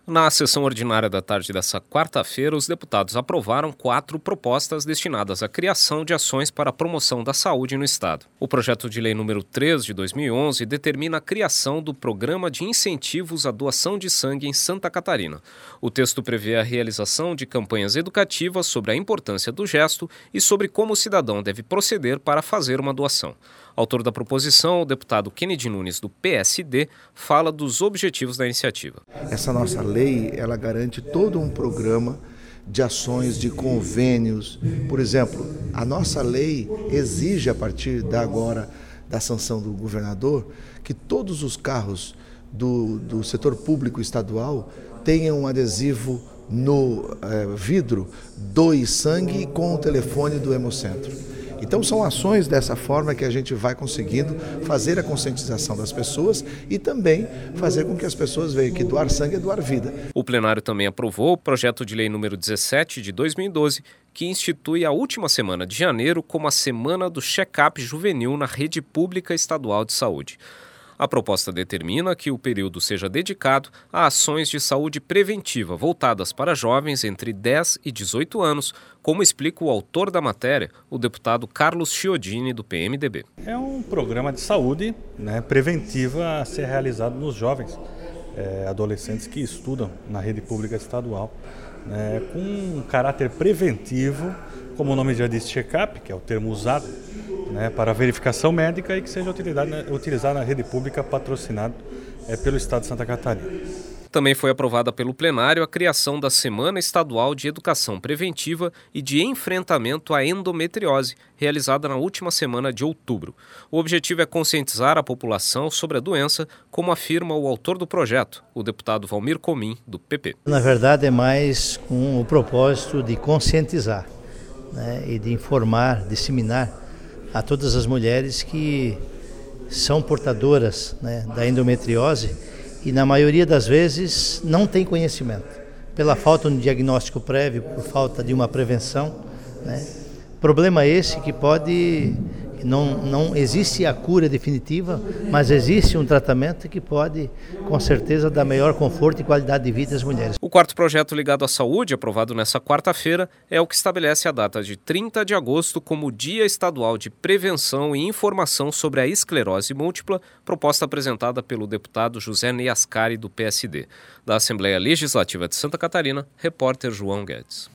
Na sessão ordinária da tarde desta quarta-feira, os deputados aprovaram 4 propostas destinadas à criação de ações para a promoção da saúde no Estado. O projeto de lei número 3 de 2011 determina a criação do Programa de Incentivos à Doação de Sangue em Santa Catarina. O texto prevê a realização de campanhas educativas sobre a importância do gesto e sobre como o cidadão deve proceder para fazer uma doação. Autor da proposição, o deputado Kennedy Nunes, do PSD, fala dos objetivos da iniciativa. Essa nossa lei, ela garante todo um programa de ações, de convênios. Por exemplo, a nossa lei exige, a partir da sanção do governador, que todos os carros do setor público estadual tenham um adesivo no vidro, doe sangue, com o telefone do Hemocentro. Então são ações dessa forma que a gente vai conseguindo fazer a conscientização das pessoas e também fazer com que as pessoas vejam que doar sangue é doar vida. O plenário também aprovou o projeto de lei número 17 de 2012, que institui a última semana de janeiro como a Semana do Check-up Juvenil na Rede Pública Estadual de Saúde. A proposta determina que o período seja dedicado a ações de saúde preventiva voltadas para jovens entre 10 e 18 anos, como explica o autor da matéria, o deputado Carlos Chiodini, do PMDB. É um programa de saúde, preventiva a ser realizado nos jovens, adolescentes que estudam na rede pública estadual, com um caráter preventivo, como o nome já diz, check-up, que é o termo usado, para verificação médica e que seja utilizado na rede pública patrocinado pelo Estado de Santa Catarina. Também foi aprovada pelo plenário a criação da Semana Estadual de Educação Preventiva e de Enfrentamento à Endometriose, realizada na última semana de outubro. O objetivo é conscientizar a população sobre a doença, como afirma o autor do projeto, o deputado Valmir Comim, do PP. Na verdade, é mais com o propósito de conscientizar, e de informar, disseminar a todas as mulheres que são portadoras da endometriose e na maioria das vezes não têm conhecimento, pela falta de um diagnóstico prévio, por falta de uma prevenção. Problema esse que não existe a cura definitiva, mas existe um tratamento que pode, com certeza, dar maior conforto e qualidade de vida às mulheres. O quarto projeto ligado à saúde, aprovado nesta quarta-feira, é o que estabelece a data de 30 de agosto como Dia Estadual de Prevenção e Informação sobre a Esclerose Múltipla, proposta apresentada pelo deputado José Ney Ascari, do PSD. Da Assembleia Legislativa de Santa Catarina, repórter João Guedes.